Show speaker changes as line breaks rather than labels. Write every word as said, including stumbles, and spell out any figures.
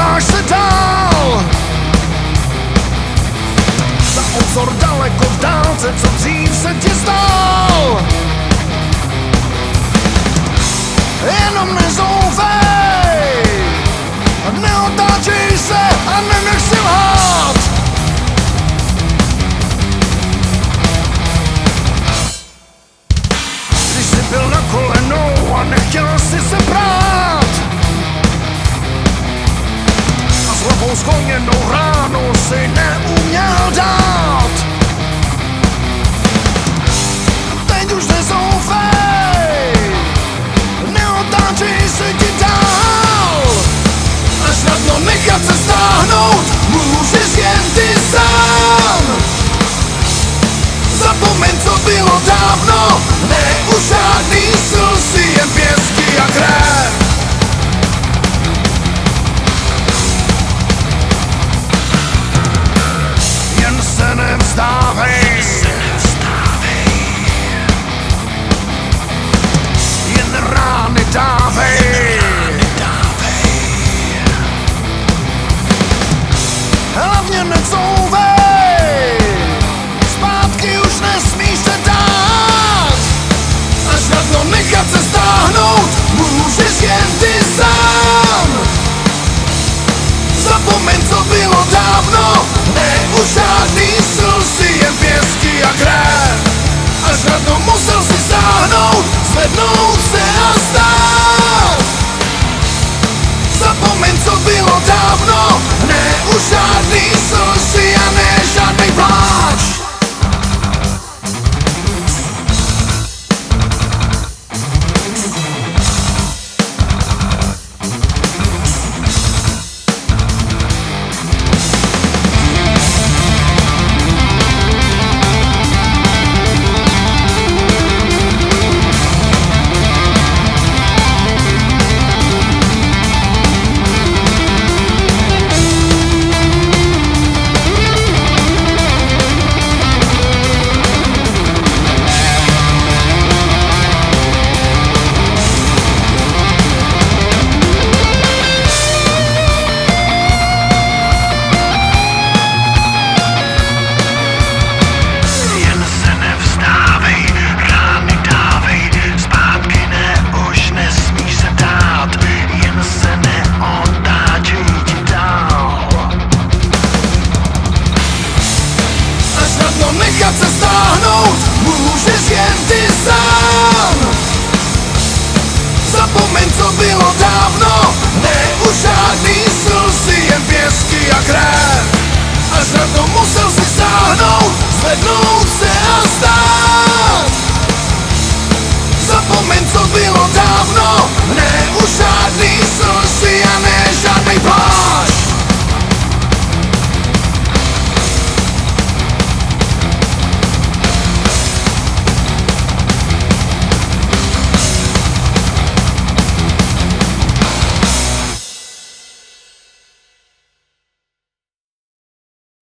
díváš se dál. Za obzor daleko v dálce, co dřív se ti zdál. Jenom nezoufej, neotáčej se a nenech si lhát. Když jsi byl na kolenou a nechtěl si se prát a s hlavou skloněnou ránu si neuměl dát, teď už nezoufej, neotáčej se ti dál. A snadno nechat se stáhnout můžeš jen ty sám. Zapomeň, co bylo dávno, ne už žádný slzy, jen pěstky a krev. Jen se nevzdávej, jen rány dávej. Hlavně necouvej, zpátky už nesmíš se dát. A snadno nechat se stáhnout můžeš jen ty sám. Zapomeň, co bylo dávno, ne už žádný slzy, jen pěstky a krev. A snadno musel si sáhnout, zvednout se a stát. Zapomeň, co bylo dávno, ne už žádný slzy.